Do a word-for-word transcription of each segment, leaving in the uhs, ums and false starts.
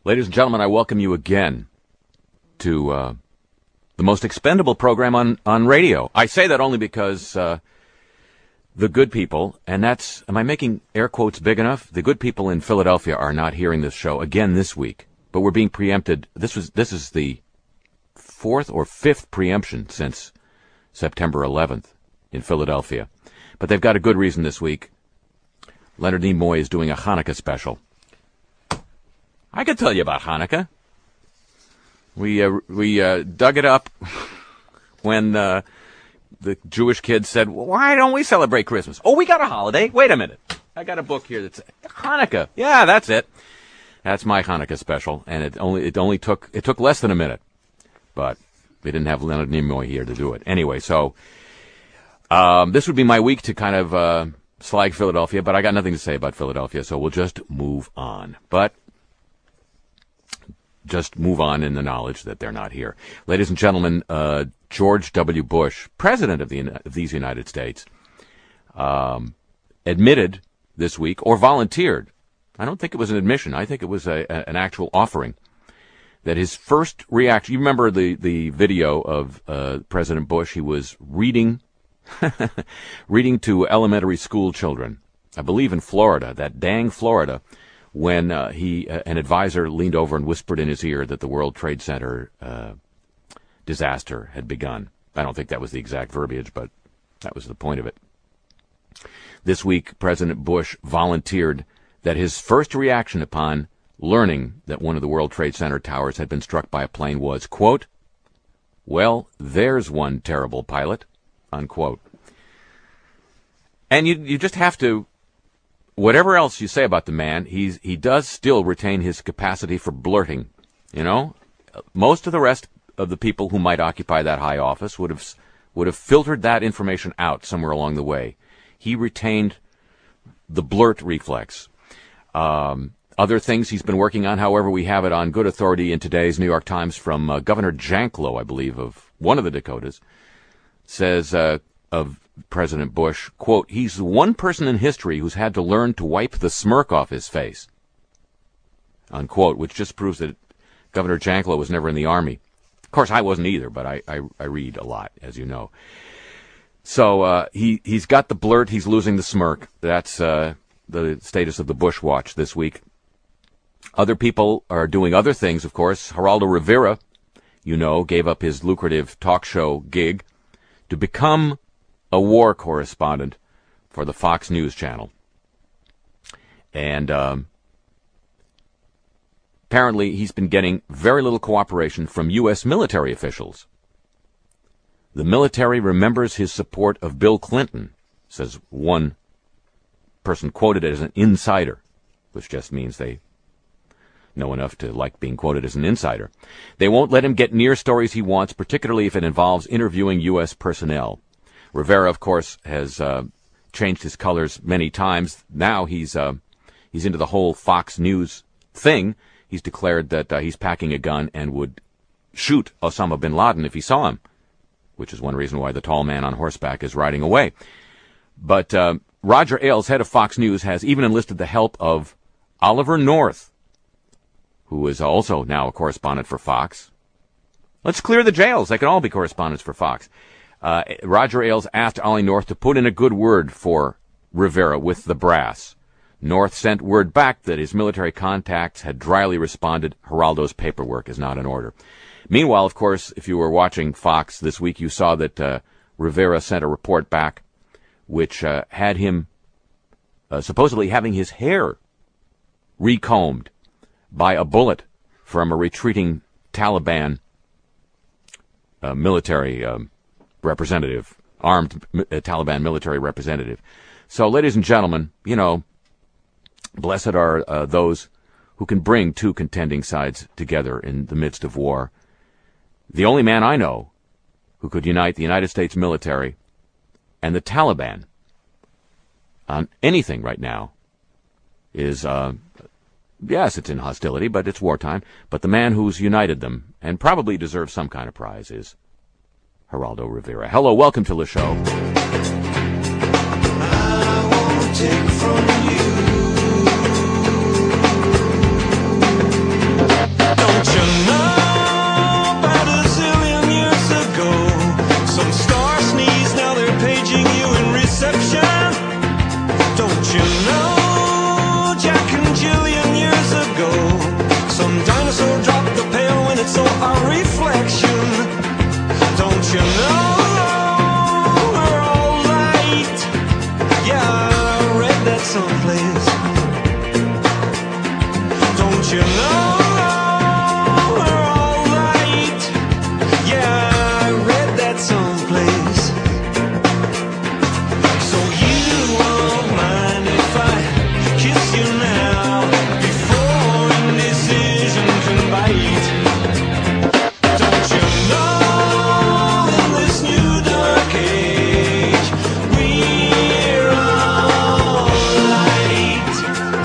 Ladies and gentlemen, I welcome you again to uh, the most expendable program on, on radio. I say that only because uh, the good people, and that's, am I making air quotes big enough? The good people in Philadelphia are not hearing this show again this week, but we're being preempted. This was this is the fourth or fifth preemption since September eleventh in Philadelphia. But they've got a good reason this week. Leonard Nimoy is doing a Hanukkah special. I could tell you about Hanukkah. We uh, we uh, dug it up when uh, the Jewish kids said, well, why don't we celebrate Christmas? Oh, we got a holiday. Wait a minute. I got a book here that's Hanukkah. Yeah, that's it. That's my Hanukkah special, and it only it only took it took less than a minute, but we didn't have Leonard Nimoy here to do it anyway. So um, this would be my week to kind of uh, slag Philadelphia, but I got nothing to say about Philadelphia, so we'll just move on. But just move on in the knowledge that they're not here. Ladies and gentlemen, uh, George W. Bush, President of, the, of these United States, um, admitted this week, or volunteered, I don't think it was an admission, I think it was a, a, an actual offering, that his first reaction, you remember the, the video of uh, President Bush, he was reading, reading to elementary school children, I believe in Florida, that dang Florida, when uh, he uh, an advisor leaned over and whispered in his ear that the World Trade Center uh, disaster had begun. I don't think that was the exact verbiage, but that was the point of it. This week, President Bush volunteered that his first reaction upon learning that one of the World Trade Center towers had been struck by a plane was, quote, well, there's one terrible pilot, unquote. And you you just have to, whatever else you say about the man, he's, he does still retain his capacity for blurting. You know, most of the rest of the people who might occupy that high office would have would have filtered that information out somewhere along the way. He retained the blurt reflex. Um, other things he's been working on, however, we have it on good authority in today's New York Times from uh, Governor Janklow, I believe, of one of the Dakotas, says uh, of President Bush, quote, he's the one person in history who's had to learn to wipe the smirk off his face, unquote, which just proves that Governor Janklow was never in the Army. Of course, I wasn't either, but I, I, I read a lot, as you know. So uh, he, he's got the blurt, he's losing the smirk. That's uh, the status of the Bush watch this week. Other people are doing other things, of course. Geraldo Rivera, you know, gave up his lucrative talk show gig to become a war correspondent for the Fox News channel. And um, apparently he's been getting very little cooperation from U S military officials. The military remembers his support of Bill Clinton, says one person quoted as an insider, which just means they know enough to like being quoted as an insider. They won't let him get near stories he wants, particularly if it involves interviewing U S personnel. Rivera, of course, has uh, changed his colors many times. Now he's uh, he's into the whole Fox News thing. He's declared that uh, he's packing a gun and would shoot Osama bin Laden if he saw him, which is one reason why the tall man on horseback is riding away. But uh, Roger Ailes, head of Fox News, has even enlisted the help of Oliver North, who is also now a correspondent for Fox. Let's clear the jails. They can all be correspondents for Fox. Uh, Roger Ailes asked Ollie North to put in a good word for Rivera with the brass. North sent word back that his military contacts had dryly responded, Geraldo's paperwork is not in order. Meanwhile, of course, if you were watching Fox this week, you saw that uh, Rivera sent a report back which uh, had him uh, supposedly having his hair recombed by a bullet from a retreating Taliban uh, military um, representative, armed uh, Taliban military representative. So, ladies and gentlemen, you know, blessed are uh, those who can bring two contending sides together in the midst of war. The only man I know who could unite the United States military and the Taliban on anything right now is, uh, yes, it's in hostility, but it's wartime. But the man who's united them and probably deserves some kind of prize is Geraldo Rivera. Hello, welcome to the show. I won't take from you. know we're alright? Yeah, I read that someplace. So you won't mind if I kiss you now, before indecision can bite. Don't you know, in this new dark age, we're alright.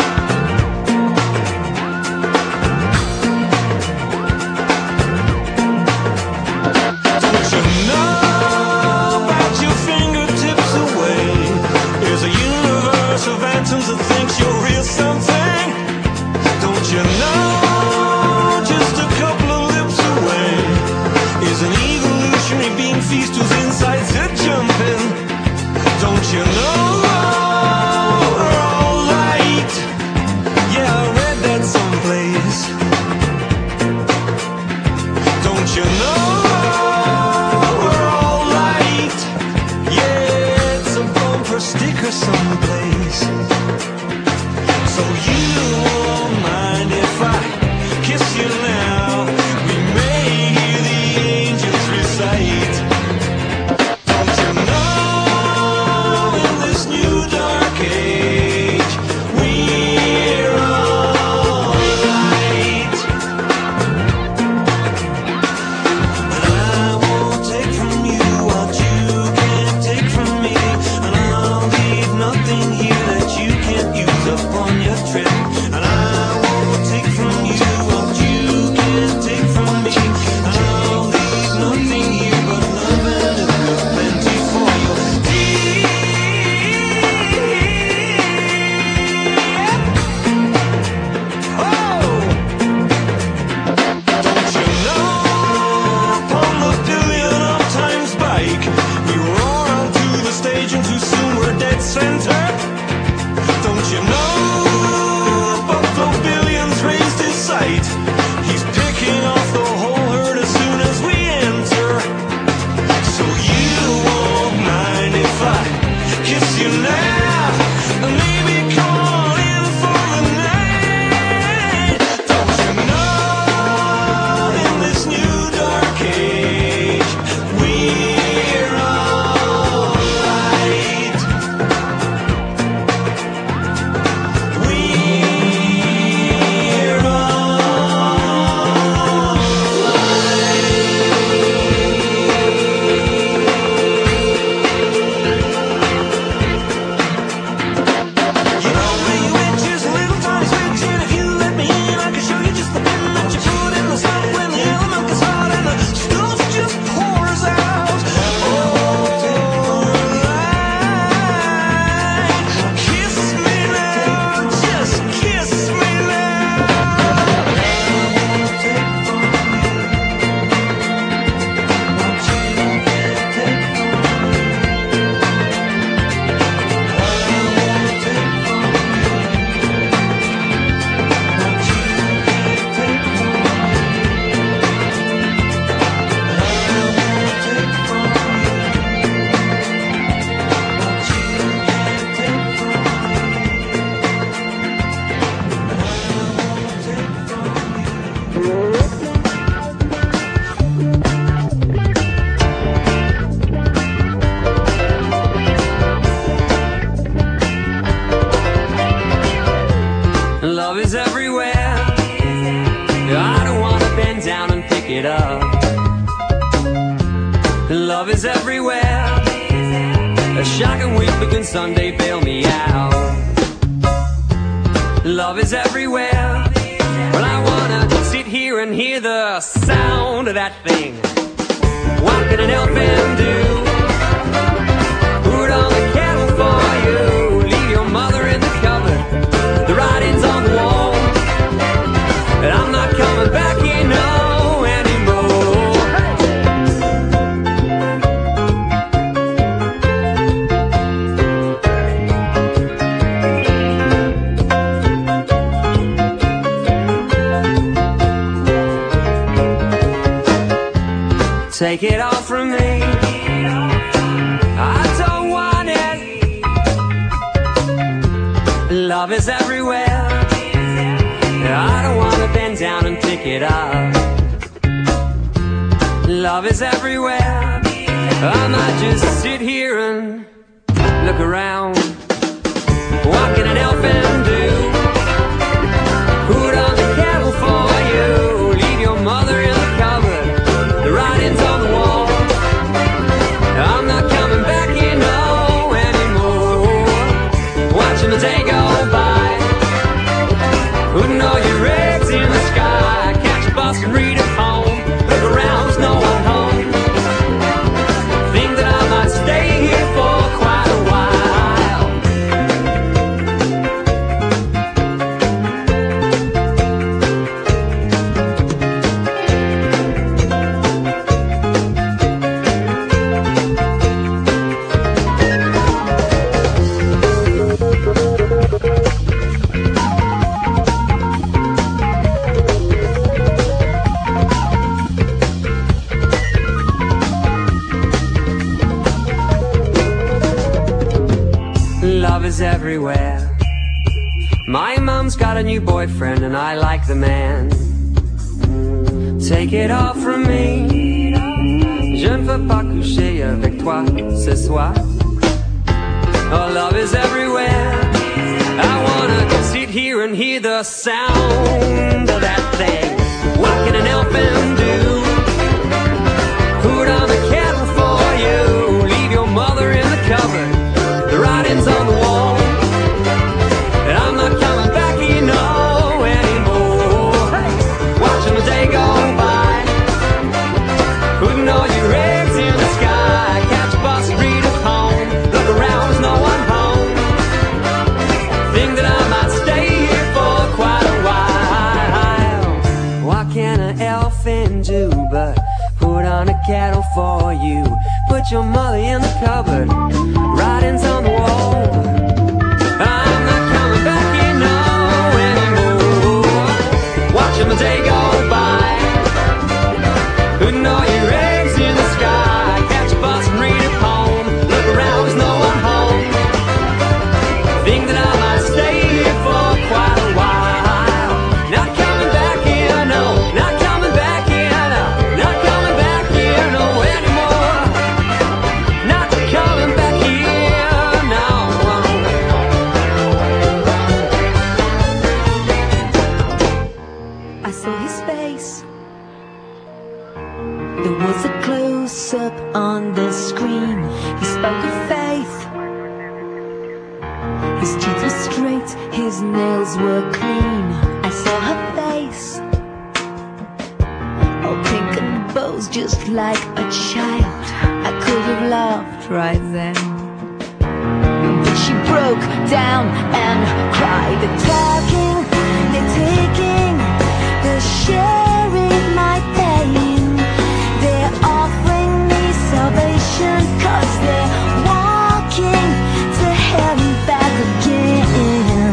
Don't you know, about your fingertips away, there's a universe of atoms that thinks you're real something. Don't you know, just a couple of lips away is an evolutionary being feast whose insides are jumping. Don't you know we're alright? Yeah, I read that someplace. Don't you know we're alright? Yeah, it's a bumper sticker someplace. So you won't mind if I kiss you now, we may hear the angels recite. Don't you know, in this new dark age, we're alright. And I won't take from you what you can't take from me, and I'll leave nothing here that you can't use up on your trip. And I won't take from you what you can't take from me, and I'll leave nothing here but love and a good plenty for you. Oh! Don't you know, upon the billion of times bike, we roar onto the stage and too soon we're dead center. Don't you know, Buffalo Billions raised his sight, he's picking off the whole herd as soon as we enter. So you won't mind if I kiss you now, and maybe call in for the night. Don't you know, in this new dark age, we're alright. We're You know where you went, just a little tiny switch, and if you let me in, I can show you just the pin that you put in the stuff when the element gets hot and the stuff just pours out. Alright, kiss me now, just kiss me now. Love is everywhere, I don't wanna bend down and pick it up. Love is everywhere, a shocking week begin Sunday, bail me out. Love is everywhere, well I wanna sit here and hear the sound of that thing. What can an elephant do? Put on the kettle for you, leave your mother in the cupboard, the writing's on the wall, and I'm not coming back here no anymore. Take it all from me, I don't want it. Love is everywhere, I don't want to Love is everywhere. I might just sit here and look around. What can an elephant do? Put on the kettle for you. Leave your mother in the cupboard. The writing's on the wall. I'm not coming back here, no, anymore. Watching the day go by. Putting all your eggs in the sky. Catch a bus and read at home. Look around, there's no one home. Think that I might stay here for quite a while. Love is everywhere. My mom's got a new boyfriend and I like the man. Take it all from me. Je ne veux pas coucher avec toi ce soir. Oh, love is everywhere. I wanna sit here and hear the sound of that thing. What can an elephant do? Put on the kettle for you. Leave your mother in the cupboard. The writing's on the wall. And I'm not coming back here, no, anymore. Hey, watching the day go by. Putting all your eggs in the sky. Catch a bus and read at home. Look around, there's no one home. Think that I might stay here for quite a while. What can an elephant do but put on a kettle for you? Put your mother in the cupboard. Writing's on the wall. I'm not coming back here, no, anymore. Watching the day go by. Putting all your eggs in the sky. Catch a bus and read at home. Look around, there's no one home. Think that I might stay here for quite a while. Not coming back here, no. Not coming back here, no. Not coming back here, no, anymore. Not coming back here, no. I saw his face. There was a close-up on the screen. He spoke of faith. His teeth were straight, his nails were clean. I saw her face, all pink and bows, just like a child. I could have laughed right then, but she broke down and cried. They're talking, they're taking, they're sharing my pain. They're offering me salvation, 'cause they're walking to hell and back again.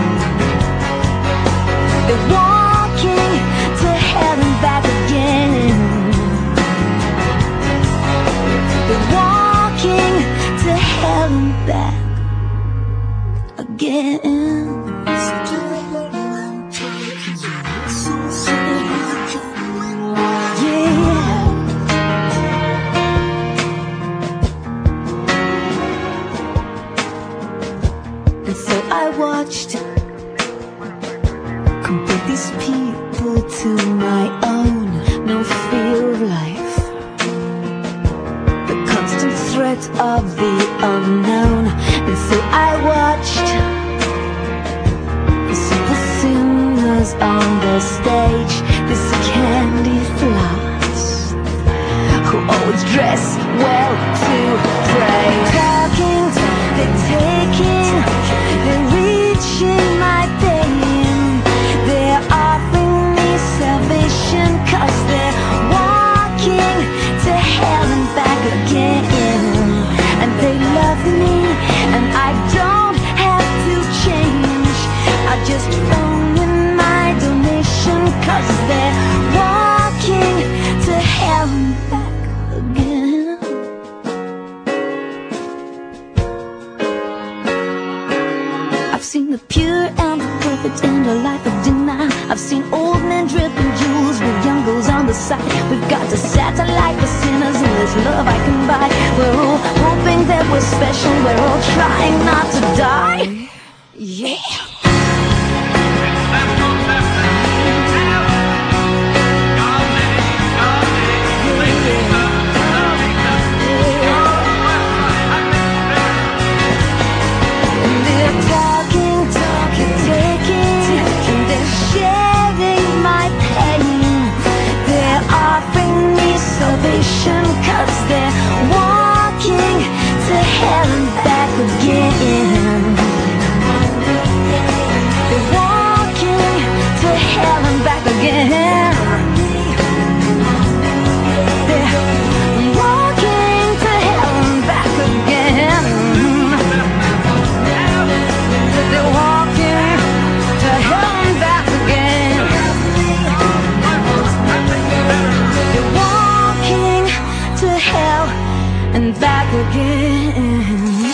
They're walking to hell and back again. They're walking to hell and back again. I watched, compare these people to my own. No fear of life, the constant threat of the unknown. And so I watched the simple sinners on the stage, this candy floss, who always dress well to pray. Talking, they're taking, they're reaching my pain. They're offering me salvation, 'cause they're walking to hell and back again. And they love me, and I don't have to change. I just phone in my donation, 'cause they're walking to hell and back again. I've seen the pure and the perfect in a life of denial. I've seen old men dripping jewels with young girls on the other side. We've got to satellite the sinners and there's love I can buy. We're all hoping that we're special, we're all trying not to die. Yeah. Cause they're walking to hell and back again. They're walking to hell and back again. They're walking to hell and back again. They're walking to hell and back again. They're walking to hell and back again.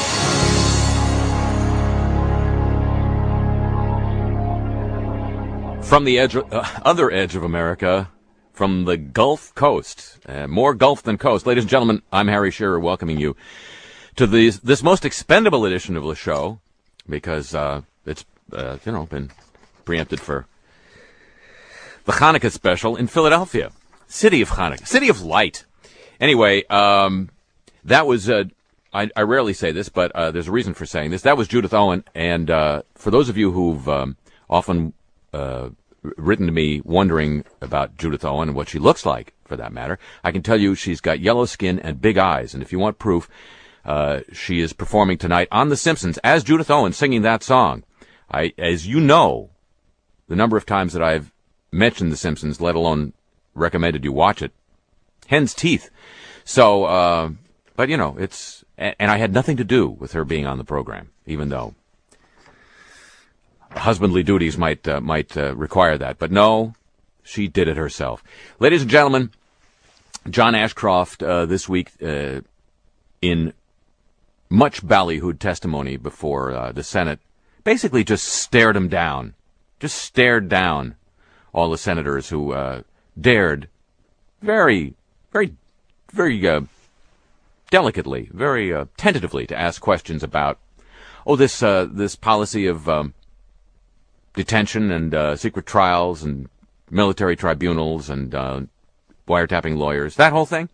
From the edge, uh, other edge of America, from the Gulf Coast, uh, more Gulf than coast. Ladies and gentlemen, I'm Harry Shearer welcoming you to these, this most expendable edition of the show, because uh, it's, uh, you know, been preempted for the Hanukkah special in Philadelphia. City of Hanukkah, City of Light. Anyway, um, that was, uh, I, I rarely say this, but uh, there's a reason for saying this. That was Judith Owen, and uh, for those of you who've um, often uh, written to me wondering about Judith Owen and what she looks like, for that matter, I can tell you she's got yellow skin and big eyes, and if you want proof, uh, she is performing tonight on The Simpsons as Judith Owen singing that song. I, as you know, the number of times that I've mentioned The Simpsons, let alone recommended you watch it, hen's teeth. So, uh, but you know, it's, and, and I had nothing to do with her being on the program, even though husbandly duties might, uh, might, uh, require that. But no, she did it herself. Ladies and gentlemen, John Ashcroft, uh, this week, uh, in much ballyhooed testimony before, uh, the Senate, basically just stared him down. Just stared down all the senators who, uh, dared very, very, very uh, delicately, very uh, tentatively to ask questions about, oh, this uh, this policy of um, detention and uh, secret trials and military tribunals and uh, wiretapping lawyers, that whole thing.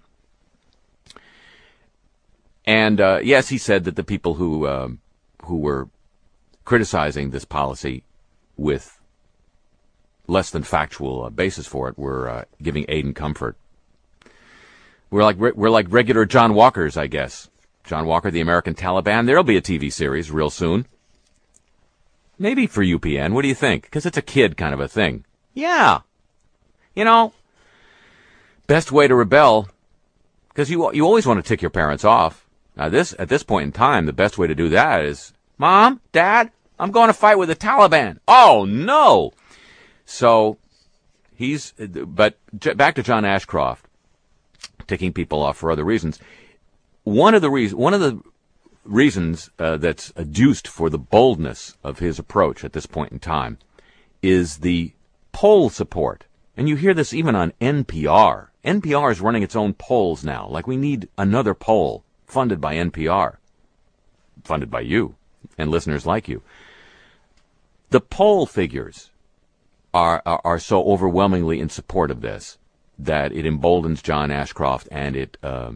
And uh, yes, he said that the people who uh, who were criticizing this policy with less than factual uh, basis for it were uh, giving aid and comfort. We're like we're like regular John Walkers, I guess. John Walker, the American Taliban. There'll be a T V series real soon. Maybe for U P N. What do you think? Because it's a kid kind of a thing. Yeah. You know, best way to rebel, because you you always want to tick your parents off. Now, this at this point in time, the best way to do that is, Mom, Dad, I'm going to fight with the Taliban. Oh, no. So he's, but back to John Ashcroft, ticking people off for other reasons. One of the reasons, one of the reasons uh, that's adduced for the boldness of his approach at this point in time is the poll support. And you hear this even on N P R. N P R is running its own polls now. Like, we need another poll funded by N P R, funded by you and listeners like you. The poll figures are, are, are so overwhelmingly in support of this that it emboldens John Ashcroft, and it, uh,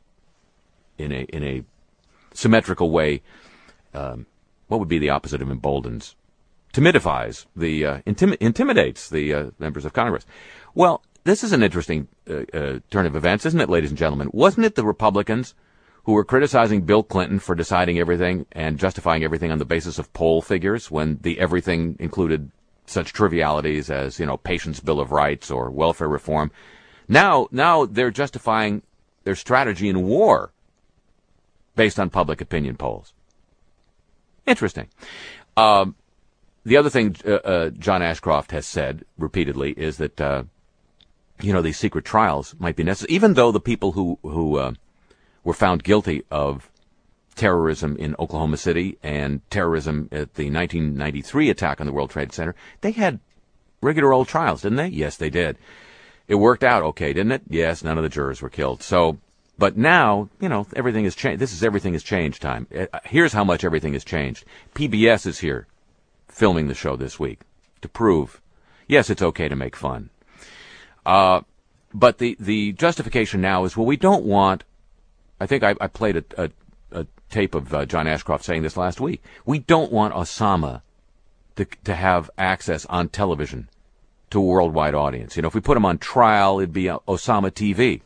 in a in a symmetrical way, um, what would be the opposite of emboldens? Timidifies the uh, intim- intimidates the uh, members of Congress. Well, this is an interesting uh, uh, turn of events, isn't it, ladies and gentlemen? Wasn't it the Republicans who were criticizing Bill Clinton for deciding everything and justifying everything on the basis of poll figures, when the everything included such trivialities as, you know, Patients' Bill of Rights or welfare reform? Now, now they're justifying their strategy in war based on public opinion polls. Interesting. Um, the other thing uh, uh, John Ashcroft has said repeatedly is that, uh, you know, these secret trials might be necessary, even though the people who, who uh, were found guilty of terrorism in Oklahoma City and terrorism at the nineteen ninety-three attack on the World Trade Center, they had regular old trials, didn't they? Yes, they did. It worked out okay, didn't it? Yes, none of the jurors were killed. So, but now, you know, everything has changed. This is everything has changed time. Here's how much everything has changed. P B S is here filming the show this week to prove, yes, it's okay to make fun. Uh, but the, the justification now is, well, we don't want, I think I, I played a, a, a tape of uh, John Ashcroft saying this last week. We don't want Osama to, to have access on television to a worldwide audience. You know, if we put him on trial, it'd be uh, Osama T V.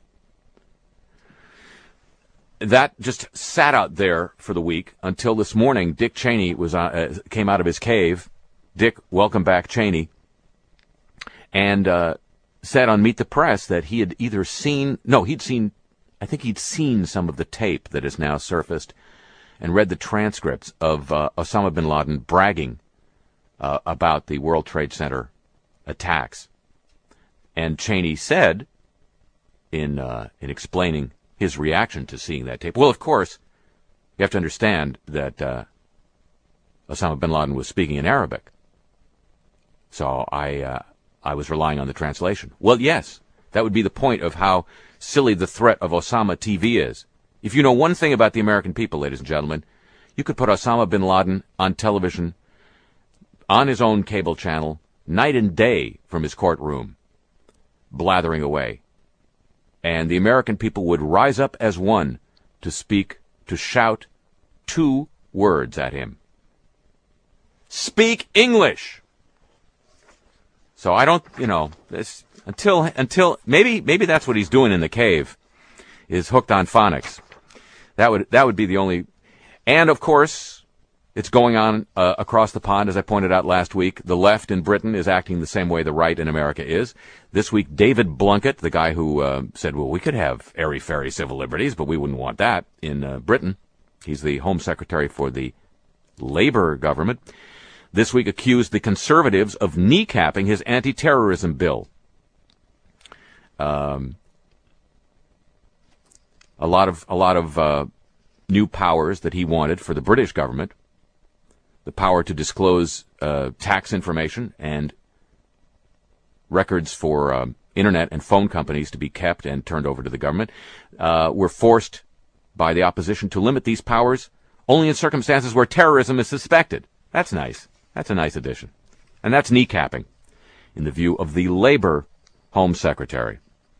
That just sat out there for the week until this morning. Dick Cheney was uh, came out of his cave. Dick, welcome back, Cheney, and uh, said on Meet the Press that he had either seen, no, he'd seen, I think he'd seen some of the tape that has now surfaced, and read the transcripts of uh, Osama bin Laden bragging uh, about the World Trade Center attacks. And Cheney said, in uh, in explaining his reaction to seeing that tape, well, of course, you have to understand that uh, Osama bin Laden was speaking in Arabic. So I uh, I was relying on the translation. Well, yes, that would be the point of how silly the threat of Osama T V is. If you know one thing about the American people, ladies and gentlemen, you could put Osama bin Laden on television, on his own cable channel, night and day from his courtroom, blathering away. And the American people would rise up as one to speak, to shout two words at him. Speak English! So I don't, you know, this, until, until, maybe, maybe that's what he's doing in the cave, is hooked on phonics. That would, that would be the only, and of course, it's going on uh, across the pond, as I pointed out last week. The left in Britain is acting the same way the right in America is. This week, David Blunkett, the guy who uh, said, well, we could have airy-fairy civil liberties, but we wouldn't want that in uh, Britain. He's the Home Secretary for the Labour government. This week accused the Conservatives of kneecapping his anti-terrorism bill. Um, a lot of, a lot of uh, new powers that he wanted for the British government. The power to disclose uh, tax information and records for um, internet and phone companies to be kept and turned over to the government, uh, were forced by the opposition to limit these powers only in circumstances where terrorism is suspected. That's nice. That's a nice addition. And that's kneecapping, in the view of the Labour Home Secretary.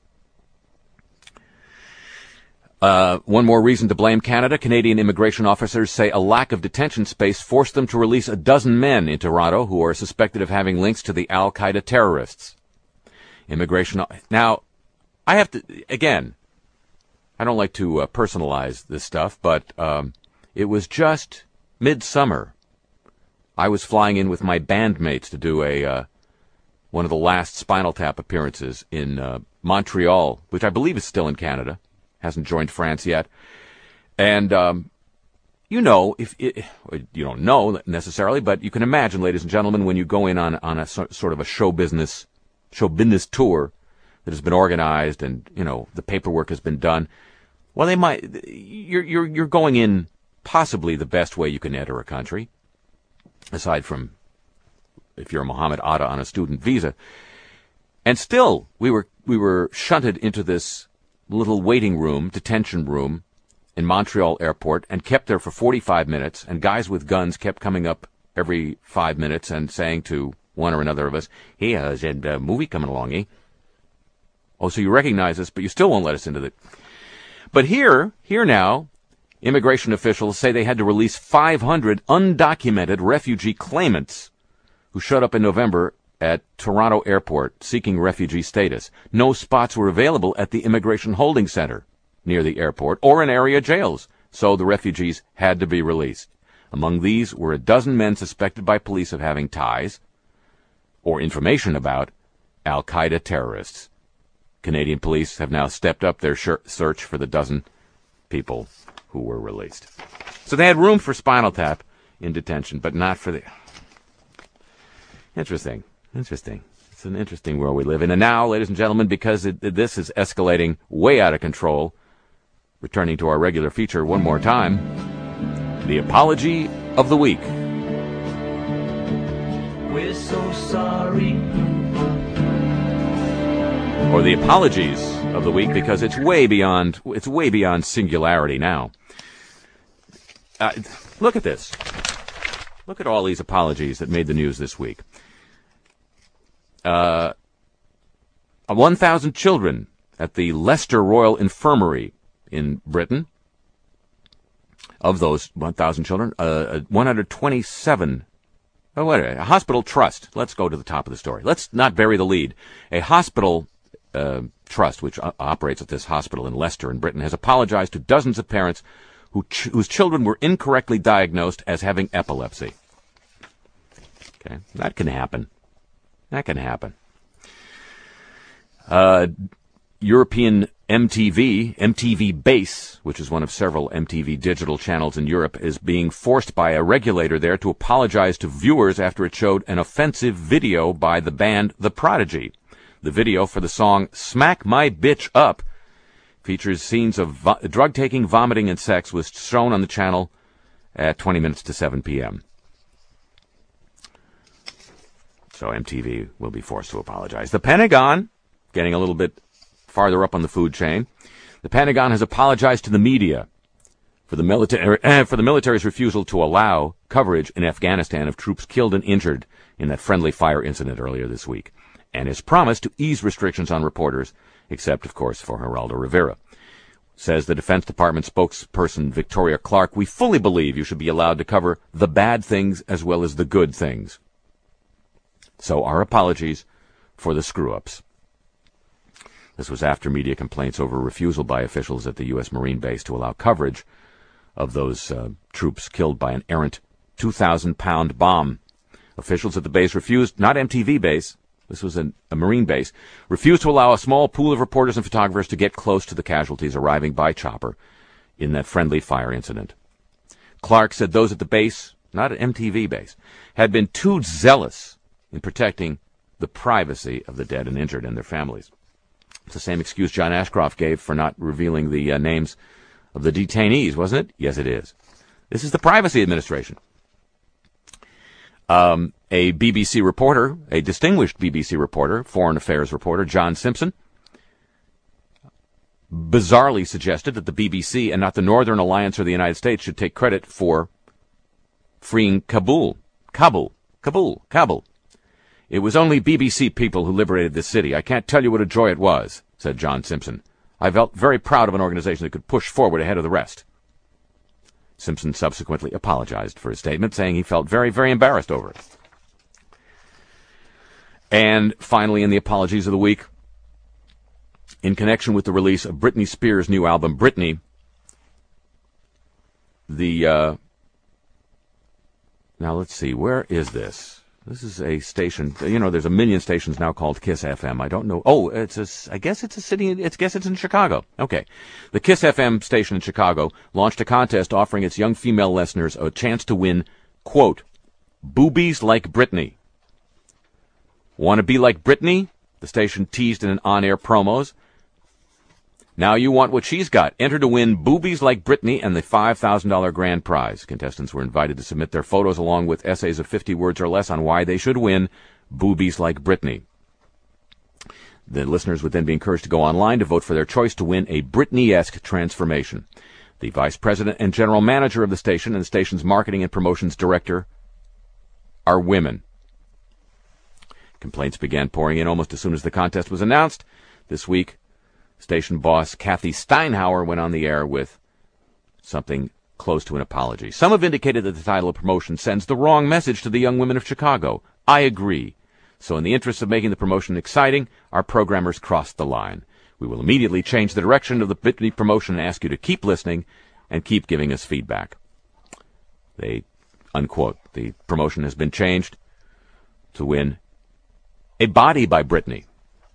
Uh, one more reason to blame Canada. Canadian immigration officers say a lack of detention space forced them to release a dozen men in Toronto who are suspected of having links to the Al-Qaeda terrorists. Immigration. Now, I have to, again, I don't like to uh, personalize this stuff, but um, it was just midsummer. I was flying in with my bandmates to do a uh, one of the last Spinal Tap appearances in uh, Montreal, which I believe is still in Canada. Hasn't joined France yet. And, um, you know, if it, you don't know necessarily, but you can imagine, ladies and gentlemen, when you go in on, on a so, sort of a show business, show business tour that has been organized and, you know, the paperwork has been done, well, they might, you're, you're, you're going in possibly the best way you can enter a country, aside from if you're a Mohammed Atta on a student visa. And still, we were, we were shunted into this little waiting room, detention room in Montreal airport, and kept there for forty-five minutes, and guys with guns kept coming up every five minutes and saying to one or another of us, hey, uh, is a movie coming along, eh? Oh, so you recognize us, but you still won't let us into the... But here, here now, immigration officials say they had to release five hundred undocumented refugee claimants who showed up in November at Toronto Airport seeking refugee status. No spots were available at the Immigration Holding Center near the airport or in area jails, so the refugees had to be released. Among these were a dozen men suspected by police of having ties or information about Al-Qaeda terrorists. Canadian police have now stepped up their search for the dozen people who were released. So they had room for Spinal Tap in detention, but not for the... Interesting. Interesting. It's an interesting world we live in. And now, ladies and gentlemen, because it, this is escalating way out of control, returning to our regular feature one more time, the Apology of the Week. We're so sorry. or the apologies of the week, because it's way beyond it's way beyond singularity now. Uh, look at this. Look at all these apologies that made the news this week. Uh, one thousand children at the Leicester Royal Infirmary in Britain. Of those one thousand children, uh, one hundred twenty-seven. Oh, wait a minute. A hospital trust. Let's go to the top of the story. Let's not bury the lead. A hospital uh, trust, which uh, operates at this hospital in Leicester in Britain, has apologized to dozens of parents who ch- whose children were incorrectly diagnosed as having epilepsy. Okay, that can happen. That can happen. Uh, European M T V, M T V Base, which is one of several M T V digital channels in Europe, is being forced by a regulator there to apologize to viewers after it showed an offensive video by the band The Prodigy. The video for the song Smack My Bitch Up features scenes of vo- drug-taking, vomiting, and sex, was shown on the channel at twenty minutes to seven p.m. So M T V will be forced to apologize. The Pentagon, getting a little bit farther up on the food chain, the Pentagon has apologized to the media for the military uh, for the military's refusal to allow coverage in Afghanistan of troops killed and injured in that friendly fire incident earlier this week, and has promised to ease restrictions on reporters, except, of course, for Geraldo Rivera. Says the Defense Department spokesperson Victoria Clark, "We fully believe you should be allowed to cover the bad things as well as the good things." So our apologies for the screw-ups. This was after media complaints over refusal by officials at the U S Marine base to allow coverage of those uh, troops killed by an errant two thousand pound bomb. Officials at the base refused, not M T V base, this was a, a Marine base, refused to allow a small pool of reporters and photographers to get close to the casualties arriving by chopper in that friendly fire incident. Clark said those at the base, not at M T V base, had been too zealous in protecting the privacy of the dead and injured and their families. It's the same excuse John Ashcroft gave for not revealing the uh, names of the detainees, wasn't it? Yes, it is. This is the Privacy Administration. Um, a B B C reporter, a distinguished B B C reporter, foreign affairs reporter, John Simpson, bizarrely suggested that the B B C and not the Northern Alliance or the United States should take credit for freeing Kabul. Kabul. Kabul. Kabul. "It was only B B C people who liberated this city. I can't tell you what a joy it was," said John Simpson. "I felt very proud of an organization that could push forward ahead of the rest." Simpson subsequently apologized for his statement, saying he felt very, very embarrassed over it. And finally, in the apologies of the week, in connection with the release of Britney Spears' new album, Britney, the, uh, now let's see, where is this? This is a station, you know, there's a million stations now called KISS F M. I don't know. Oh, it's a, I guess it's a city, it's, I guess it's in Chicago. Okay. The KISS F M station in Chicago launched a contest offering its young female listeners a chance to win, quote, "boobies like Britney." Want to be like Britney? The station teased in an on-air promos. Now you want what she's got. Enter to win boobies like Britney and the five thousand dollars grand prize. Contestants were invited to submit their photos along with essays of fifty words or less on why they should win boobies like Britney. The listeners would then be encouraged to go online to vote for their choice to win a Britney-esque transformation. The vice president and general manager of the station and the station's marketing and promotions director are women. Complaints began pouring in almost as soon as the contest was announced. This week, station boss Kathy Steinhauer went on the air with something close to an apology. Some have indicated that the title of promotion sends the wrong message to the young women of Chicago. I agree. So in the interest of making the promotion exciting, our programmers crossed the line. We will immediately change the direction of the Britney promotion and ask you to keep listening and keep giving us feedback. They, unquote, the promotion has been changed to win a body by Britney.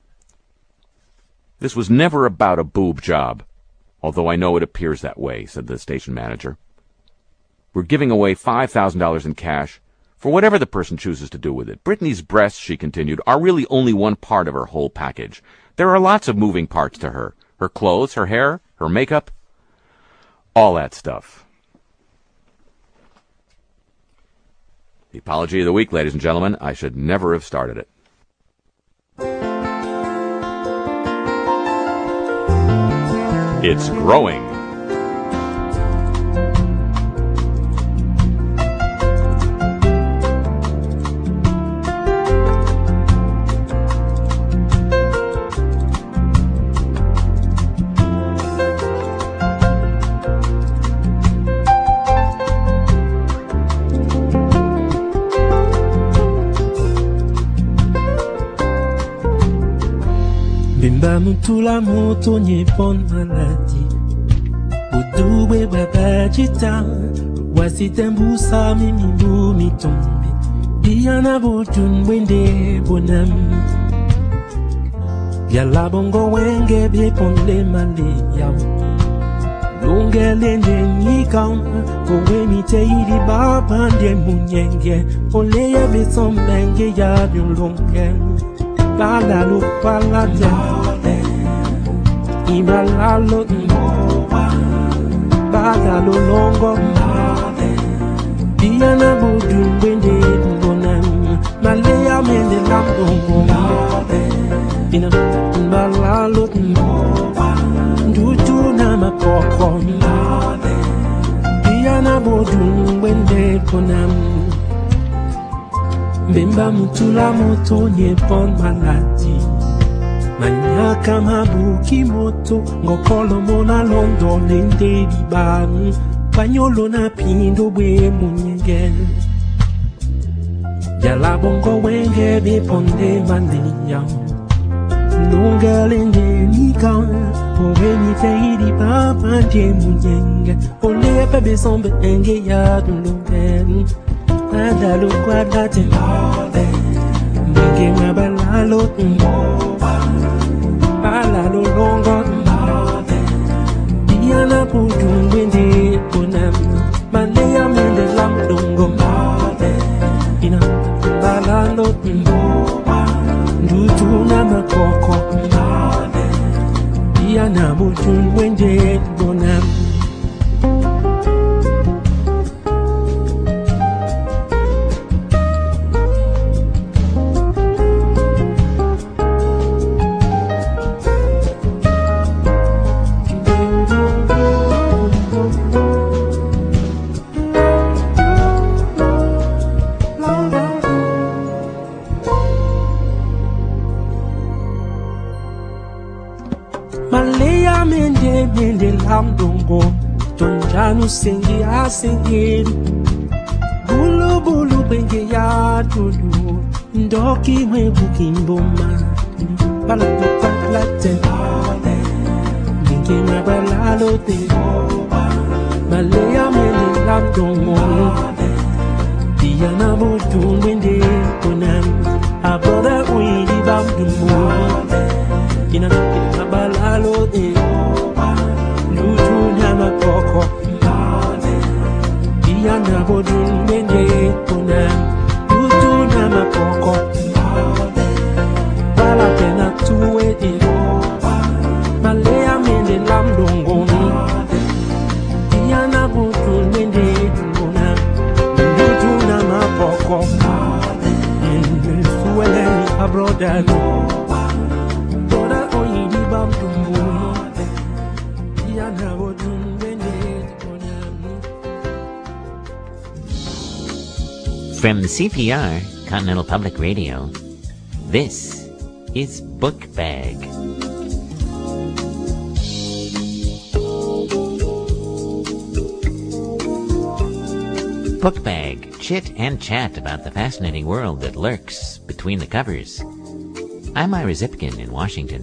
This was never about a boob job, although I know it appears that way, said the station manager. We're giving away five thousand dollars in cash for whatever the person chooses to do with it. Britney's breasts, she continued, are really only one part of her whole package. There are lots of moving parts to her. Her clothes, her hair, her makeup, all that stuff. The apology of the week, ladies and gentlemen. I should never have started it. It's growing. Bimba mutula moto nyepon maladi Budube babajita Wasitembusa mimi bumi tombe Diana botun wende bonam Yala bongo wenge beponde male yam Lunge lende nikam Owe mite yidi babande munyenge Ole ya besombenge ya dulonge Bala lo bala de Ibala lo mboa Bala lo longo Diana budu wende bonam Malaya mende lambongo Ina bala lo mboa Ndutu na mapoko Diana budu wende bonam Bimba mutula moto nyepon maladi Manyaka mabuki moto Ngokolo mona londo lende diban Panyolo na pindo we munyenge Yala bongo wenge beponde mandiya Lunga lende nika Owe mi feidi papa je munyenge Ole pepe sombe enge ya dulungen Adalo quadrate Mwenge mabalalo Balalo longo Diana putu wende bonam Malaya mende lamdongo Ina balalo Ndutu na makoko Diana putu wende bonam Malaya mende mende lamdongo Tonjanu sengi asengeri Bulu bulu benge ya tulu Ndoki mwebuki mboma Balado paklate Benge mabalalo te Malaya mende lamdongo Diana botu mende konam Abada uidi bamdumo Ina ina balalo de Lutu nyama koko Diana bodun mende kuna Lutu nyama koko Bala pena tuwe de Malaya mende lamdongo Diana bodun mende kuna Lutu nyama koko Inde suwele abroda From C P R, Continental Public Radio, this is Book Bag. Book Bag, chit and chat about the fascinating world that lurks between the covers. I'm Ira Zipkin in Washington.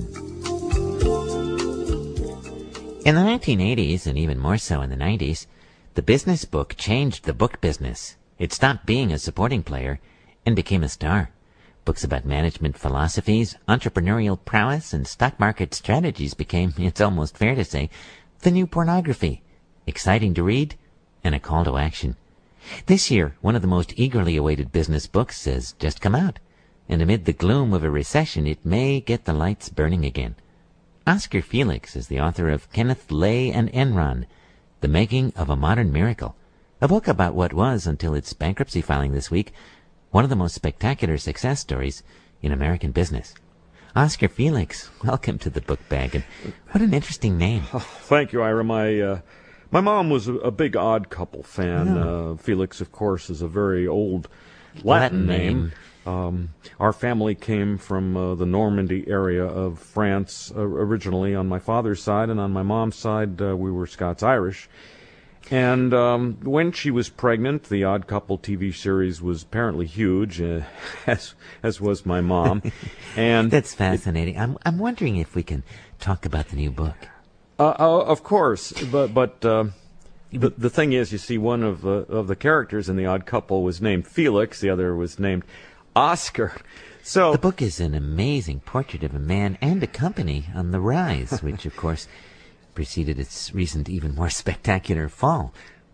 In the nineteen eighties, and even more so in the nineties, the business book changed the book business. It stopped being a supporting player and became a star. Books about management philosophies, entrepreneurial prowess, and stock market strategies became, it's almost fair to say, the new pornography. Exciting to read and a call to action. This year, one of the most eagerly awaited business books has just come out, and amid the gloom of a recession, it may get the lights burning again. Oscar Felix is the author of Kenneth Lay and Enron, The Making of a Modern Miracle, a book about what was, until its bankruptcy filing this week, one of the most spectacular success stories in American business. Oscar Felix, welcome to the book bag. And what an interesting name. Thank you, Ira. My uh, my mom was a, a big Odd Couple fan. Uh, Felix, of course, is a very old Latin, Latin name. name. Um, our family came from uh, the Normandy area of France uh, originally on my father's side, and on my mom's side, uh, we were Scots-Irish. And um, when she was pregnant, the Odd Couple T V series was apparently huge, uh, as as was my mom. And That's fascinating. I'm I'm wondering if we can talk about the new book. Uh, uh, of course, but but uh, the the thing is, you see, one of the of the characters in the Odd Couple was named Felix, the other was named Oscar. So The book is an amazing portrait of a man and a company on the rise, which, of course, preceded its recent, even more spectacular fall.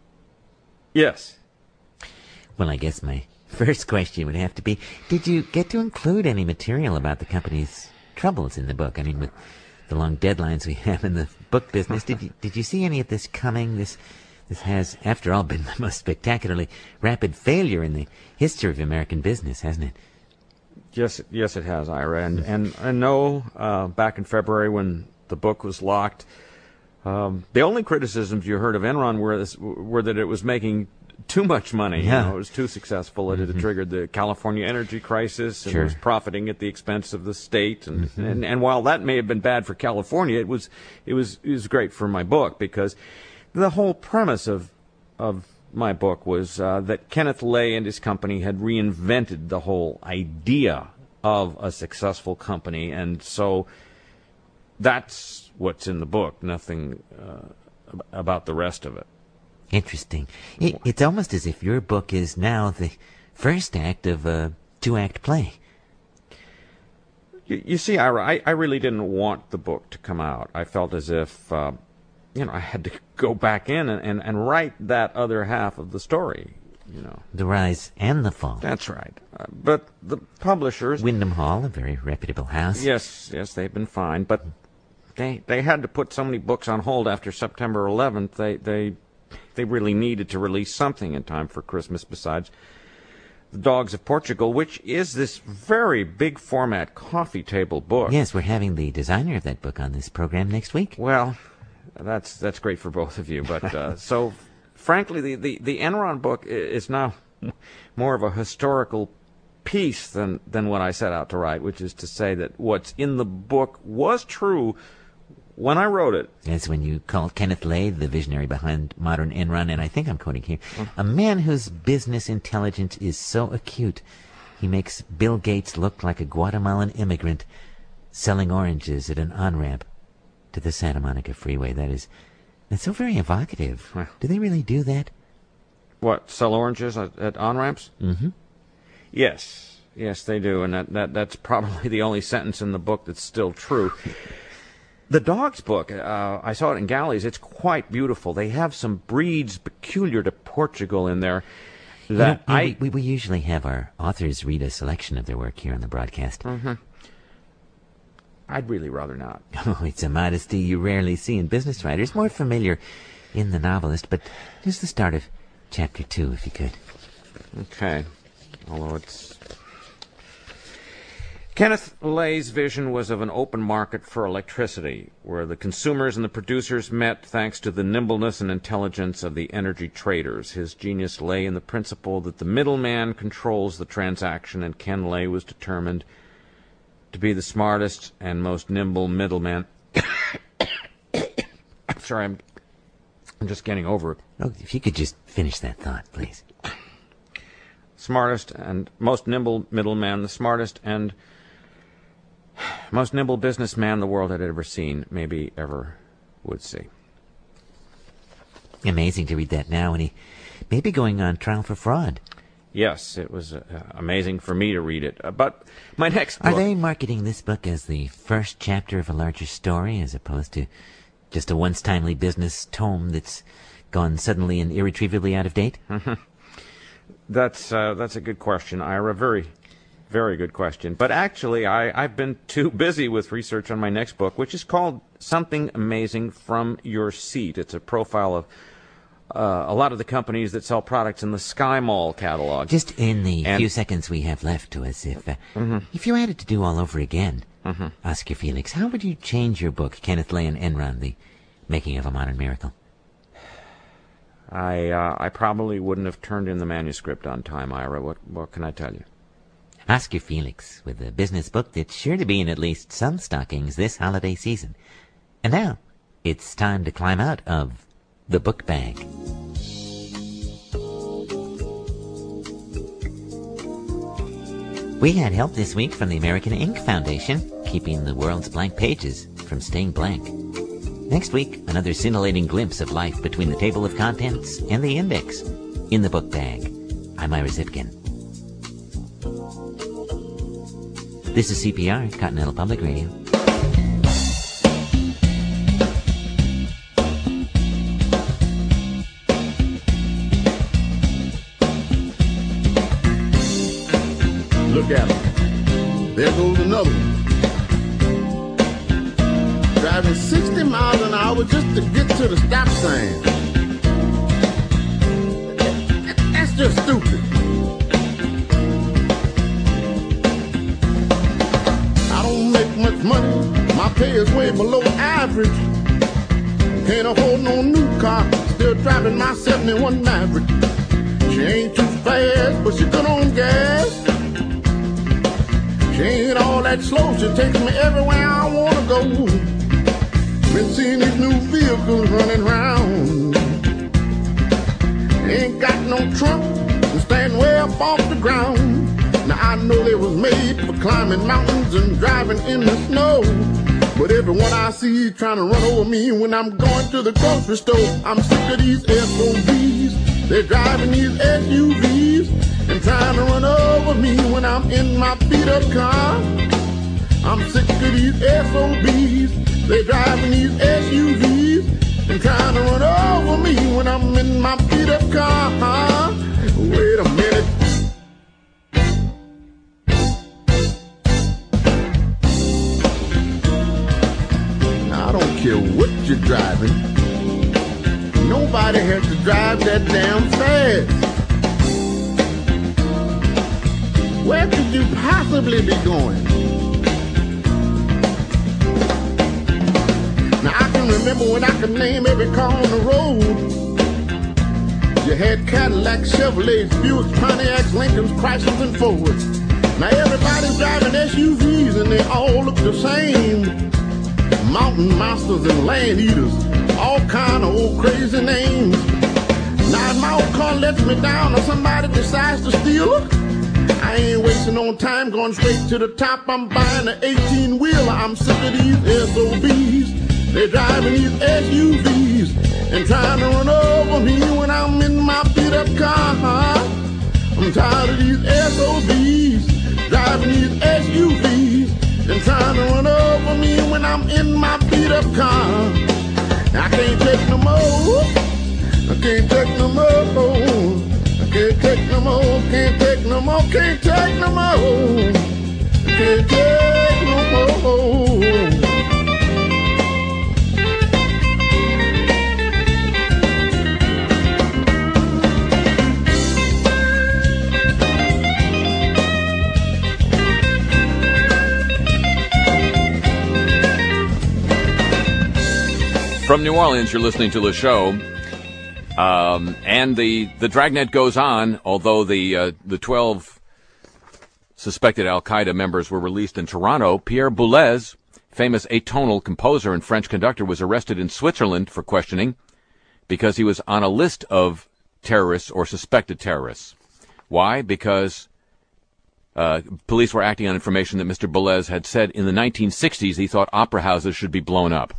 yes, Well, I guess my first question would have to be, did you get to include any material about the company's troubles in the book? I mean, with the long deadlines we have in the book business, did you, did you see any of this coming? This this has, after all, been the most spectacularly rapid failure in the history of American business, hasn't it? yes, yes, it has, Ira. And and I know uh, back in February when the book was locked, um, the only criticisms you heard of Enron were this, were that it was making too much money. Yeah. You know, it was too successful. It had triggered the California energy crisis and Sure. was profiting at the expense of the state. And, and and while that may have been bad for California, it was it was it was great for my book, because the whole premise of of my book was uh, that Kenneth Lay and his company had reinvented the whole idea of a successful company, and so that's what's in the book. Nothing uh, ab- about the rest of it. Interesting. It, it's almost as if your book is now the first act of a two-act play. You, you see, Ira, I, I really didn't want the book to come out. I felt as if, uh, you know, I had to go back in and, and, and write that other half of the story, you know. The rise and the fall. That's right. Uh, but the publishers... Wyndham Hall, a very reputable house. Yes, yes, they've been fine, but they they had to put so many books on hold after September eleventh. They they they really needed to release something in time for Christmas besides The Dogs of Portugal, which is this very big format coffee table book. Yes, we're having the designer of that book on this program next week. Well, that's that's great for both of you, but uh, so frankly, the, the, the Enron book i- is now more of a historical piece than, than what I set out to write, which is to say that what's in the book was true when I wrote it. That's when you called Kenneth Lay the visionary behind modern Enron, and I think I'm quoting here, a man whose business intelligence is so acute, he makes Bill Gates look like a Guatemalan immigrant selling oranges at an on-ramp to the Santa Monica Freeway. That is, that's so very evocative. Well. Do they really do that? What, sell oranges at, at on-ramps? Mm-hmm. Yes, yes, they do, and that, that that's probably the only sentence in the book that's still true. The Dogs book, uh, I saw it in Galleys. It's quite beautiful. They have some breeds peculiar to Portugal in there that You know, I... we, we usually have our authors read a selection of their work here on the broadcast. I'd really rather not. Oh, it's a modesty you rarely see in business writers. More familiar in the novelist, but just the start of chapter two, if you could. Okay, although it's... Kenneth Lay's vision was of an open market for electricity, where the consumers and the producers met thanks to the nimbleness and intelligence of the energy traders. His genius lay in the principle that the middleman controls the transaction, and Ken Lay was determined to be the smartest and most nimble middleman. I'm sorry, I'm, I'm just getting over it. Oh, if you could just finish that thought, please. Smartest and most nimble middleman, the smartest and most nimble businessman the world had ever seen, maybe ever would see. Amazing to read that now, and he may be going on trial for fraud. Yes, it was uh, amazing for me to read it. Uh, but my next book... Are they marketing this book as the first chapter of a larger story, as opposed to just a once-timely business tome that's gone suddenly and irretrievably out of date? That's uh, that's a good question, Ira. Very, very good question. But actually, I, I've been too busy with research on my next book, which is called Something Amazing from Your Seat. It's a profile of uh, a lot of the companies that sell products in the Sky Mall catalog. Just in the And- few seconds we have left to us, if uh, if you had it to do all over again, Mm-hmm. Oscar Felix, how would you change your book, Kenneth Lay and Enron, The Making of a Modern Miracle? I uh, I probably wouldn't have turned in the manuscript on time, Ira. What what can I tell you? Oscar Felix, with a business book that's sure to be in at least some stockings this holiday season. And now, it's time to climb out of the book bag. We had help this week from the American Ink Foundation, keeping the world's blank pages from staying blank. Next week, another scintillating glimpse of life between the table of contents and the index in the book bag. I'm Ira Zipkin. This is C P R, Continental Public Radio. Look at him. There goes another one. Driving sixty miles an hour just to get to the stop sign. That's just stupid. I don't make much money. My pay is way below average. Can't afford no new car. Still driving my seventy-one Maverick. She ain't too fast, but she good on gas. She ain't all that slow, she takes me everywhere I wanna go. Been seeing these new vehicles running round. Ain't got no trunk, and stand way up off the ground. Now I know they was made for climbing mountains and driving in the snow. But everyone I see trying to run over me when I'm going to the grocery store. I'm sick of these S O Bs, they're driving these S U Vs and trying to run over me when I'm in my beat-up car. I'm sick of these S O Bs, they driving these S U Vs and trying to run over me when I'm in my beat-up car. Wait a minute. Now, I don't care what you're driving. Nobody has to drive that damn fast. Where could you possibly be going? Now I can remember when I could name every car on the road. You had Cadillacs, Chevrolets, Buicks, Pontiacs, Lincolns, Chryslers, and Fords. Now everybody's driving S U Vs and they all look the same. Mountain Monsters and Land Eaters, all kind of old crazy names. Now if my old car lets me down or somebody decides to steal her, I ain't wasting no time going straight to the top. I'm buying an eighteen-wheeler. I'm sick of these S O Bs. They're driving these S U Vs and trying to run over me when I'm in my beat-up car. I'm tired of these S O Bs driving these S U Vs and trying to run over me when I'm in my beat-up car. I can't take no more. I can't take no more. Can't take no more, can't take no more, can't take no more, can't take no more. From New Orleans, you're listening to the show. Um, and the, the dragnet goes on, although the uh, the twelve suspected al-Qaeda members were released in Toronto. Pierre Boulez, famous atonal composer and French conductor, was arrested in Switzerland for questioning because he was on a list of terrorists or suspected terrorists. Why? Because uh, police were acting on information that Mister Boulez had said in the nineteen sixties he thought opera houses should be blown up.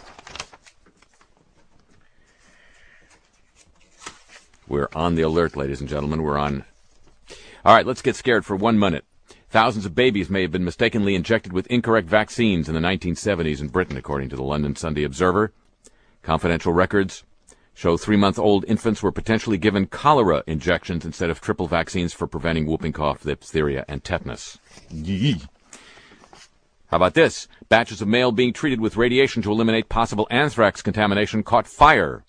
We're on the alert, ladies and gentlemen. We're on. All right, let's get scared for one minute. Thousands of babies may have been mistakenly injected with incorrect vaccines in the nineteen seventies in Britain, according to the London Sunday Observer. Confidential records show three-month-old infants were potentially given cholera injections instead of triple vaccines for preventing whooping cough, diphtheria, and tetanus. Yee. How about this? Batches of mail being treated with radiation to eliminate possible anthrax contamination caught fire.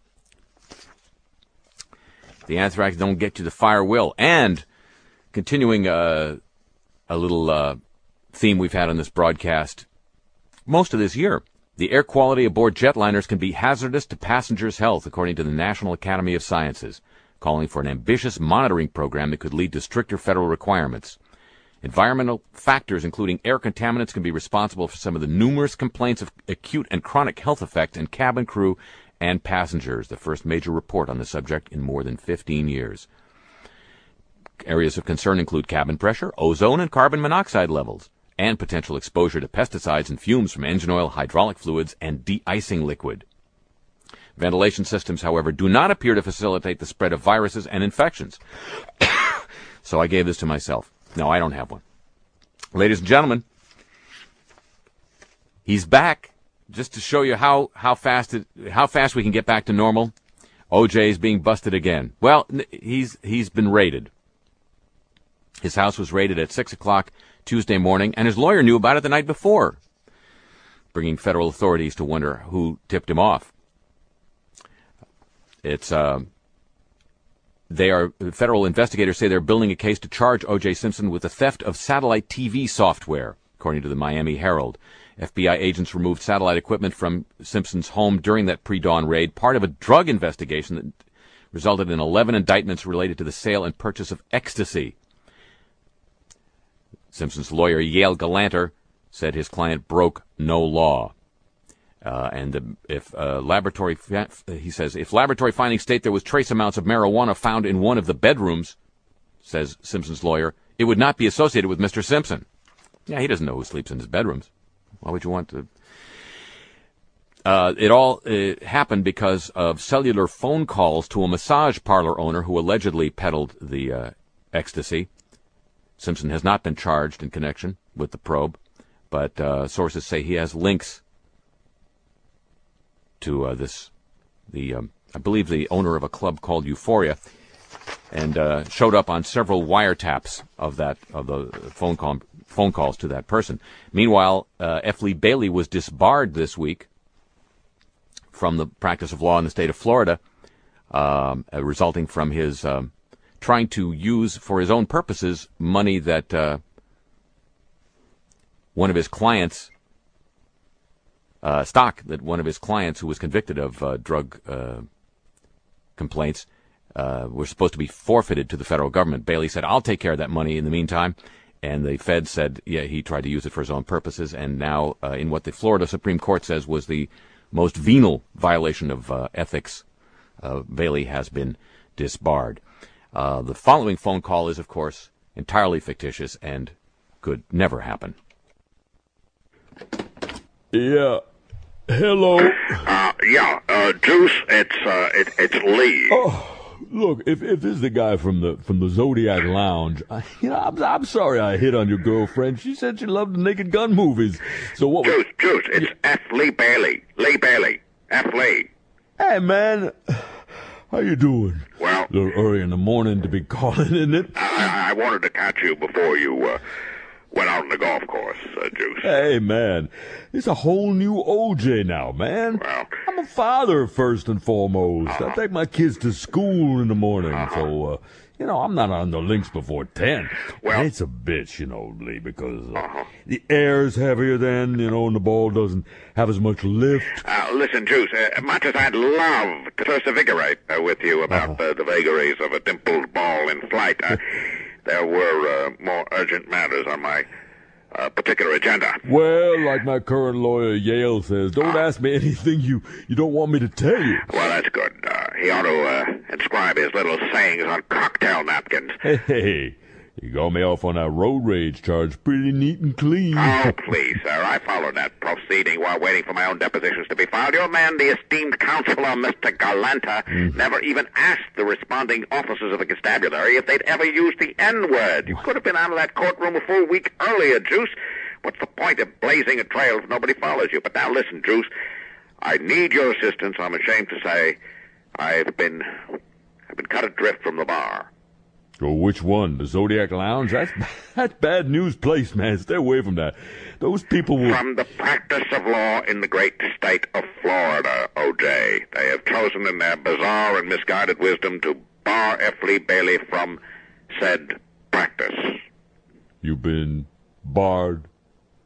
The anthrax don't get you, the fire will. And continuing uh, a little uh, theme we've had on this broadcast most of this year. The air quality aboard jetliners can be hazardous to passengers' health, according to the National Academy of Sciences, calling for an ambitious monitoring program that could lead to stricter federal requirements. Environmental factors, including air contaminants, can be responsible for some of the numerous complaints of acute and chronic health effects in cabin crew and passengers, the first major report on the subject in more than fifteen years. Areas of concern include cabin pressure, ozone and carbon monoxide levels, and potential exposure to pesticides and fumes from engine oil, hydraulic fluids, and de-icing liquid. Ventilation systems, however, do not appear to facilitate the spread of viruses and infections. So I gave this to myself. No, I don't have one. Ladies and gentlemen, he's back. Just to show you how, how fast it, how fast we can get back to normal, O J is being busted again. Well, he's he's been raided. His house was raided at six o'clock Tuesday morning, and his lawyer knew about it the night before, bringing federal authorities to wonder who tipped him off. It's uh, they are federal investigators say they're building a case to charge O J Simpson with the theft of satellite T V software, according to the Miami Herald. F B I agents removed satellite equipment from Simpson's home during that pre-dawn raid, part of a drug investigation that resulted in eleven indictments related to the sale and purchase of ecstasy. Simpson's lawyer, Yale Galanter, said his client broke no law. Uh, and the, if uh, laboratory, fa- he says, if laboratory findings state there was trace amounts of marijuana found in one of the bedrooms, says Simpson's lawyer, it would not be associated with Mister Simpson. Yeah, he doesn't know who sleeps in his bedrooms. Why would you want to? Uh, it all uh, happened because of cellular phone calls to a massage parlor owner who allegedly peddled the uh, ecstasy. Simpson has not been charged in connection with the probe, but uh, sources say he has links to uh, this, the um, I believe the owner of a club called Euphoria, and uh, showed up on several wiretaps of that of the phone call phone calls to that person. Meanwhile, uh, F. Lee Bailey was disbarred this week from the practice of law in the state of Florida, um, uh, resulting from his um, trying to use for his own purposes money that uh, one of his clients, uh, stock that one of his clients who was convicted of uh, drug uh, complaints uh, were supposed to be forfeited to the federal government. Bailey said, I'll take care of that money in the meantime. And the Fed said, yeah, he tried to use it for his own purposes. And now, uh, in what the Florida Supreme Court says was the most venal violation of uh, ethics, uh, Bailey has been disbarred. Uh, the following phone call is, of course, entirely fictitious and could never happen. Yeah. Hello. Uh, yeah, uh, Juice, it's, uh, it, it's Lee. Oh. Look, if if this is the guy from the from the Zodiac Lounge, I, you know, I'm I'm sorry I hit on your girlfriend. She said she loved the Naked Gun movies. So what? Juice, Juice, it's F. Lee Bailey. Lee Bailey. F. Lee. Hey, man, how you doing? Well, a little early in the morning to be calling, isn't it? I, I wanted to catch you before you uh, went out on the golf course, uh, Juice. Hey, man, it's a whole new O J now, man. Well, I'm a father first and foremost. Uh-huh. I take my kids to school in the morning, Uh-huh. so, uh, you know, I'm not on the links before ten. Well- And it's a bitch, you know, Lee, because uh, Uh-huh. the air's heavier then, you know, and the ball doesn't have as much lift. Uh, listen, Juice, uh, much as I'd love to persevigorate uh, with you about Uh-huh. uh, the vagaries of a dimpled ball in flight, uh, there were uh, more urgent matters on my uh, particular agenda. Well, like my current lawyer Yale says, don't ask me anything you, you don't want me to tell you. Well, that's good. Uh, he ought to uh, inscribe his little sayings on cocktail napkins. Hey, hey, you got me off on that road rage charge pretty neat and clean. Oh, please, sir. I followed that proceeding while waiting for my own depositions to be filed. Your man, the esteemed counselor, Mister Galanta, Mm. never even asked the responding officers of the constabulary if they'd ever used the N-word. You could have been out of that courtroom a full week earlier, Juice. What's the point of blazing a trail if nobody follows you? But now listen, Juice. I need your assistance. I'm ashamed to say I've been, I've been cut adrift from the bar. Oh, which one? The Zodiac Lounge? That's, that's bad news place, man. Stay away from that. Those people will... From the practice of law in the great state of Florida, O J. They have chosen in their bizarre and misguided wisdom to bar F. Lee Bailey from said practice. You've been barred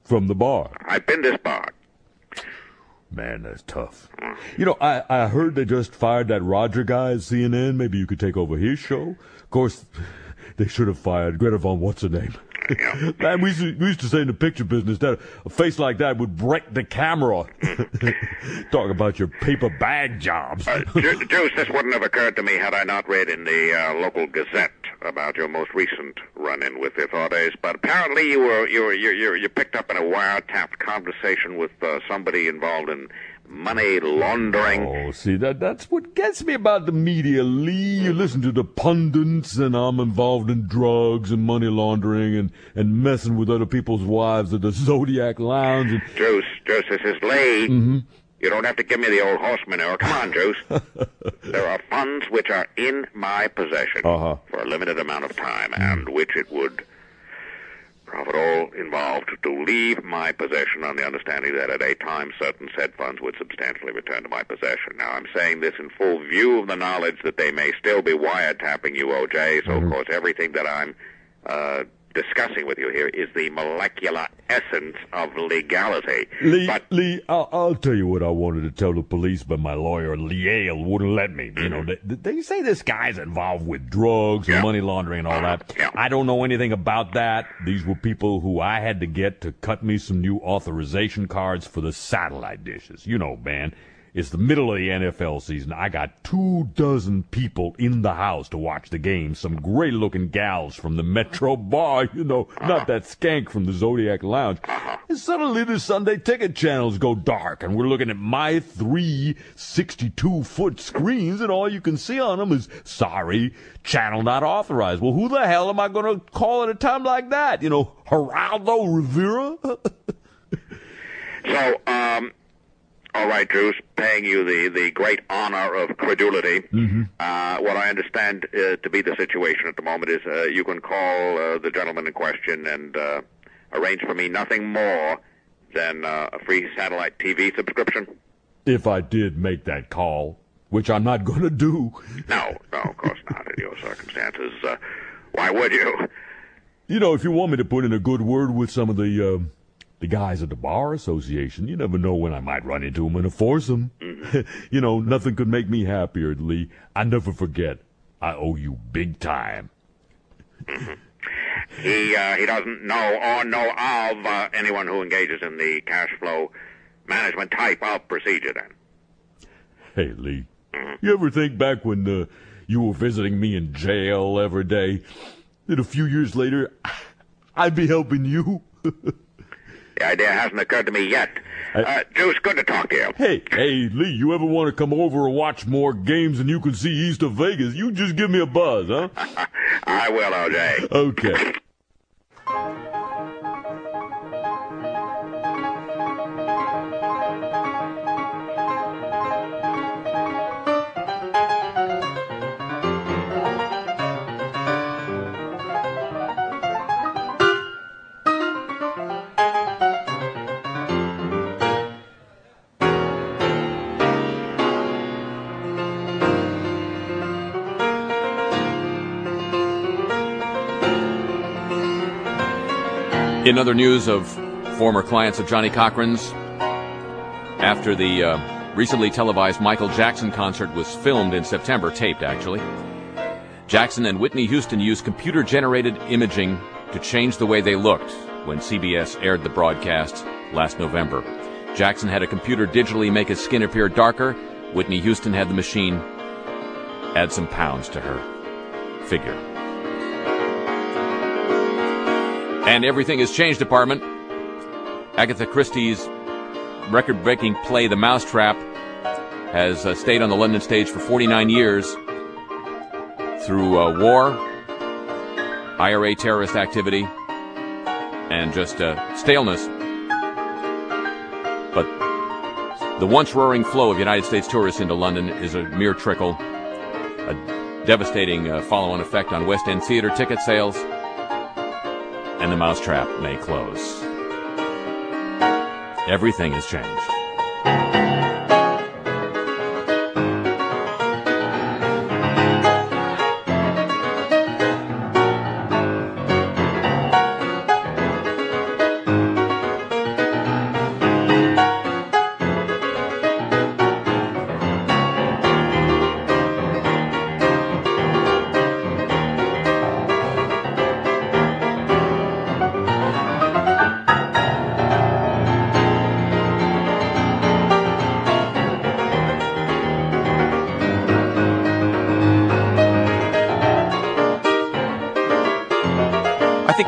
from the bar. I've been disbarred. Man, that's tough. You know, I, I heard they just fired that Roger guy at C N N. Maybe you could take over his show. Of course, they should have fired Greta Von What's-Her-Name. Yeah. Man, we used, to, we used to say in the picture business that a face like that would break the camera. Talk about your paper bag jobs. Uh, Ju- Juice, this wouldn't have occurred to me had I not read in the uh, local Gazette about your most recent run-in with the authorities. But apparently, you were you were you you, you picked up in a wiretapped conversation with uh, somebody involved in money laundering. Oh, see, that that's what gets me about the media, Lee. You listen to the pundits, and I'm involved in drugs and money laundering and, and messing with other people's wives at the Zodiac Lounge. And... Juice, Juice, this is Lee. Mm-hmm. You don't have to give me the old horse manure. Come on, Juice. There are funds which are in my possession Uh-huh. for a limited amount of time, and which it would profit all involved to leave my possession on the understanding that at a time certain said funds would substantially return to my possession. Now, I'm saying this in full view of the knowledge that they may still be wiretapping you, O J, so, Mm-hmm. of course, everything that I'm uh, discussing with you here is the molecular essence of legality. Lee, But Lee, I'll, I'll tell you what I wanted to tell the police, but my lawyer, Leal, wouldn't let me. You know, they, they say this guy's involved with drugs and Yeah. money laundering and all that. Yeah. I don't know anything about that. These were people who I had to get to cut me some new authorization cards for the satellite dishes. You know, man, it's the middle of the N F L season. I got two dozen people in the house to watch the game. Some great-looking gals from the Metro Bar, you know, not that skank from the Zodiac Lounge. And suddenly the Sunday ticket channels go dark, and we're looking at my three sixty-two-foot screens, and all you can see on them is, sorry, channel not authorized. Well, who the hell am I going to call at a time like that? You know, Geraldo Rivera? So, um, all right, Juice, paying you the, the great honor of credulity. Mm-hmm. Uh, what I understand uh, to be the situation at the moment is uh, you can call uh, the gentleman in question and uh, arrange for me nothing more than uh, a free satellite T V subscription. If I did make that call, which I'm not going to do. No, no, of course not in your circumstances. Uh, why would you? You know, if you want me to put in a good word with some of the uh, the guys at the Bar Association, you never know when I might run into them in a foursome. Mm-hmm. You know, nothing could make me happier, Lee. I never forget. I owe you big time. Mm-hmm. He uh, he doesn't know or know of uh, anyone who engages in the cash flow management type of procedure, then. Hey, Lee, you ever think back when uh, you were visiting me in jail every day, that a few years later, I'd be helping you? The idea hasn't occurred to me yet. Uh, Juice, good to talk to you. Hey, hey, Lee, you ever want to come over and watch more games than you can see east of Vegas? You just give me a buzz, huh? I will, O J. Okay. In other news of former clients of Johnny Cochran's, after the uh, recently televised Michael Jackson concert was filmed in September, taped actually, Jackson and Whitney Houston used computer-generated imaging to change the way they looked when C B S aired the broadcast last November. Jackson had a computer digitally make his skin appear darker. Whitney Houston had the machine add some pounds to her figure. And Everything Has Changed department, Agatha Christie's record-breaking play The Mousetrap has uh, stayed on the London stage for forty-nine years through uh, war, I R A terrorist activity, and just uh, staleness. But the once roaring flow of United States tourists into London is a mere trickle, a devastating uh, follow-on effect on West End theater ticket sales, and The Mousetrap may close. Everything has changed.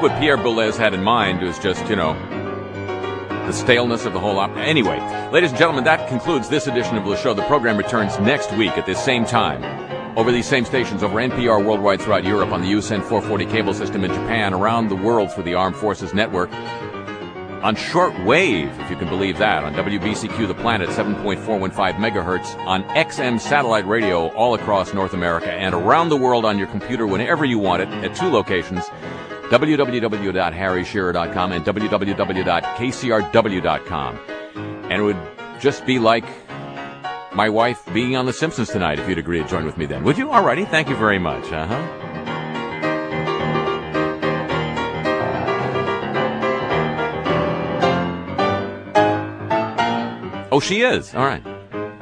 think what Pierre Boulez had in mind was just, you know, the staleness of the whole op. Anyway, ladies and gentlemen, that concludes this edition of Le Show. The program returns next week at this same time, over these same stations, over N P R worldwide throughout Europe, on the U S N four forty cable system in Japan, around the world through the Armed Forces Network, on short wave, if you can believe that, on W B C Q The Planet, seven point four one five megahertz, on X M satellite radio all across North America, and around the world on your computer whenever you want it, at two locations, w w w dot harry shearer dot com and w w w dot k c r w dot com. And it would just be like my wife being on The Simpsons tonight, if you'd agree to join with me then. Would you? Alrighty, thank you very much. Uh-huh. Oh, she is. All right.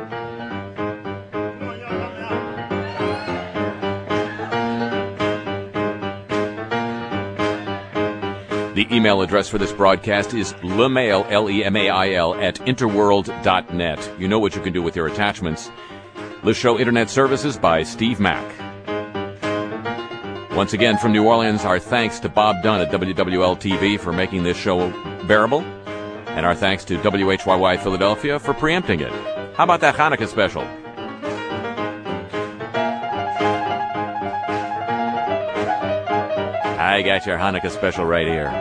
The email address for this broadcast is lemail, L E M A I L, at interworld dot net. You know what you can do with your attachments. Le Show Internet Services by Steve Mack. Once again, from New Orleans, our thanks to Bob Dunn at W W L T V for making this show bearable, and our thanks to W H Y Y Philadelphia for preempting it. How about that Hanukkah special? I got your Hanukkah special right here.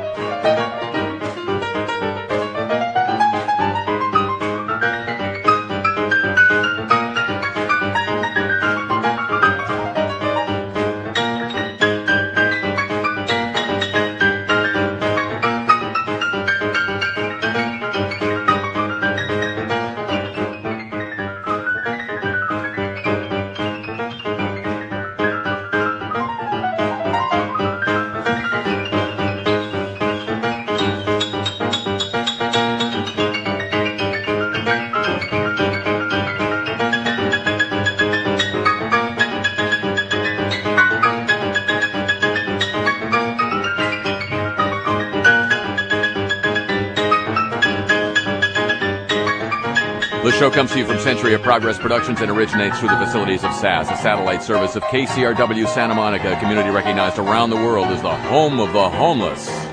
The show comes to you from Century of Progress Productions and originates through the facilities of S A S, a satellite service of K C R W Santa Monica, a community recognized around the world as the home of the homeless.